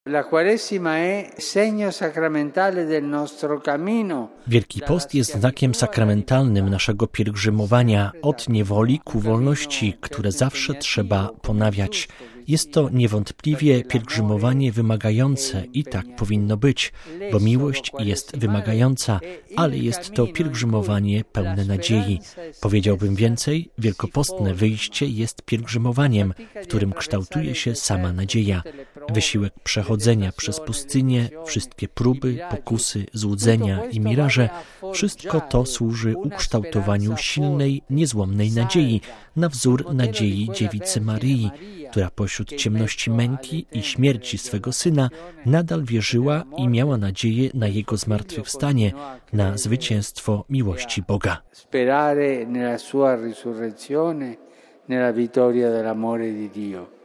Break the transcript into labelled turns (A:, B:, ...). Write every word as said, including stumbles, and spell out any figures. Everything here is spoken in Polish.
A: Wielki Post jest znakiem sakramentalnym naszego pielgrzymowania od niewoli ku wolności, które zawsze trzeba ponawiać. Jest to niewątpliwie pielgrzymowanie wymagające i tak powinno być, bo miłość jest wymagająca, ale jest to pielgrzymowanie pełne nadziei. Powiedziałbym więcej, wielkopostne wyjście jest pielgrzymowaniem, w którym kształtuje się sama nadzieja. Wysiłek przechodzenia przez pustynię, wszystkie próby, pokusy, złudzenia i miraże, wszystko to służy ukształtowaniu silnej, niezłomnej nadziei, na wzór nadziei Dziewicy Maryi, która pośród ciemności męki i śmierci swego Syna nadal wierzyła i miała nadzieję na Jego zmartwychwstanie, na zwycięstwo miłości Boga.
B: Sperare nella sua risurrezione, nella vittoria dell'amore di Dio.